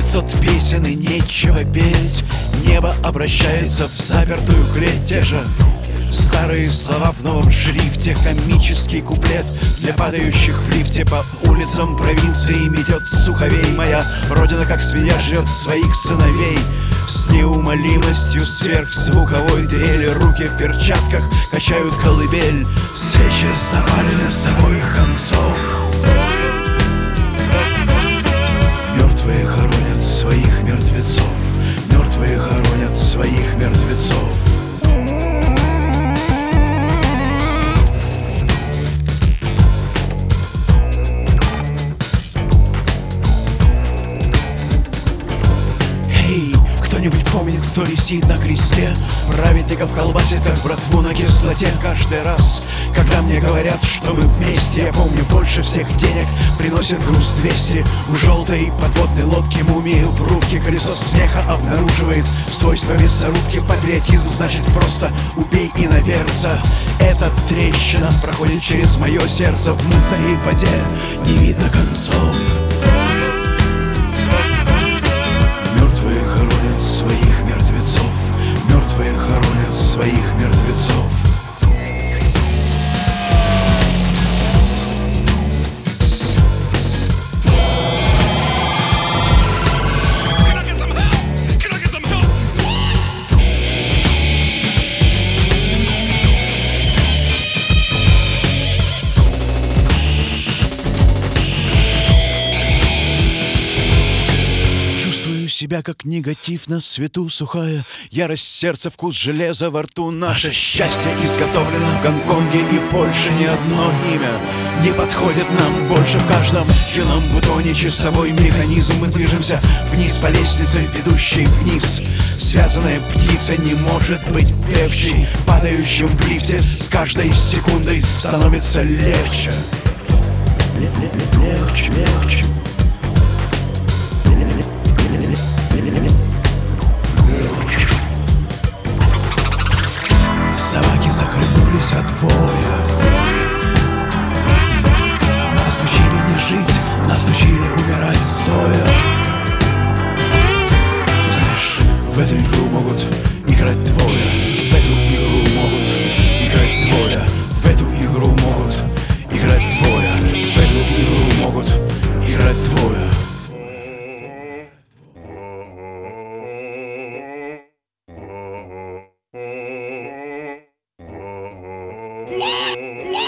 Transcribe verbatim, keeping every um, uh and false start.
Пятьсот песен и нечего петь. Небо обращается в запертую клеть. Те же старые слова в новом шрифте. Комический куплет для падающих в лифте. По улицам провинции метет суховей. Моя родина, как свинья, жрет своих сыновей. С неумолимостью сверхзвуковой дрели. Руки в перчатках качают колыбель. Свечи запалены с обоих концов. Мертвые хоронят своих мертвецов. Мертвые хоронят своих мертвецов. Кто-нибудь помнит, кто висит на кресте? Праведников колбасит, как братву на кислоте. Каждый раз, когда мне говорят, что мы вместе, я помню, больше всех денег приносит груз двести. У желтой подводной лодки мумии в рубке. Колесо смеха обнаруживает свойства мясорубки. Патриотизм значит просто убей иноверца. Эта трещина проходит через мое сердце. В мутной воде не видно концов. Мертвые хоронят своих мертвецов. Мертвые хоронят своих мертвецов. Себя как негатив на свету сухая. Ярость сердца, вкус железа во рту. Наше счастье изготовлено в Гонконге и Польше. Ни одно имя не подходит нам больше. В каждом юном бутоне часовой механизм. Мы движемся вниз по лестнице, ведущей вниз. Связанная птица не может быть певчей. Падающим в лифте с каждой секундой становится легче. Легче, легче. Собаки захлебнулись от воя. Нас учили не жить, нас учили умирать стоя. Знаешь, в эту игру могут играть двое. В эту игру могут играть двое. В эту игру могут играть двое. В эту игру могут играть двое. What? What?